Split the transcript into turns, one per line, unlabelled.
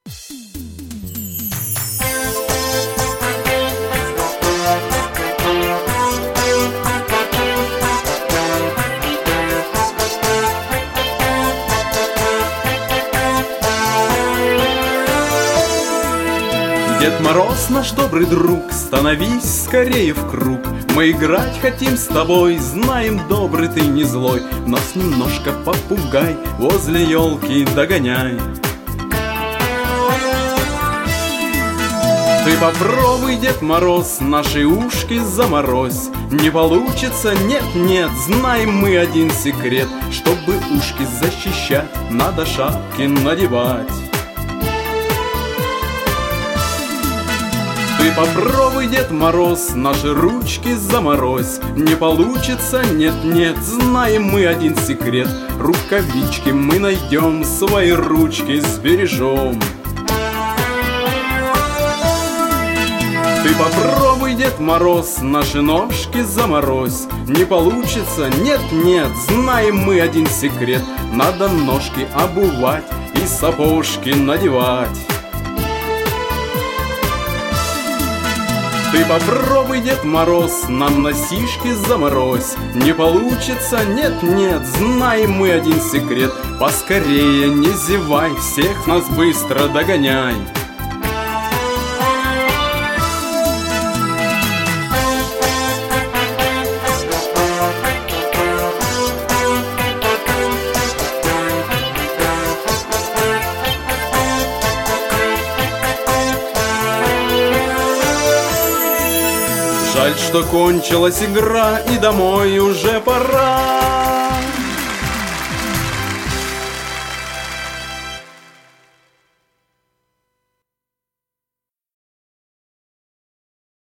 Дед Мороз, наш добрый друг, становись скорее в круг. Мы играть хотим с тобой, знаем, добрый ты не злой. Нас немножко попугай, возле елки догоняй. Ты попробуй, Дед Мороз, наши ушки заморозь. Не получится, нет-нет, знаем мы один секрет. Чтобы ушки защищать, надо шапки надевать. Ты попробуй, Дед Мороз, наши ручки заморозь. Не получится, нет-нет, знаем мы один секрет. Рукавички мы найдем, свои ручки сбережем. Ты попробуй, Дед Мороз, наши ножки заморозь. Не получится, нет-нет, знаем мы один секрет. Надо ножки обувать и сапожки надевать. Ты попробуй, Дед Мороз, нам носишки заморозь. Не получится, нет-нет, знаем мы один секрет. Поскорее не зевай, всех нас быстро догоняй. Жаль, что кончилась игра, и домой уже пора.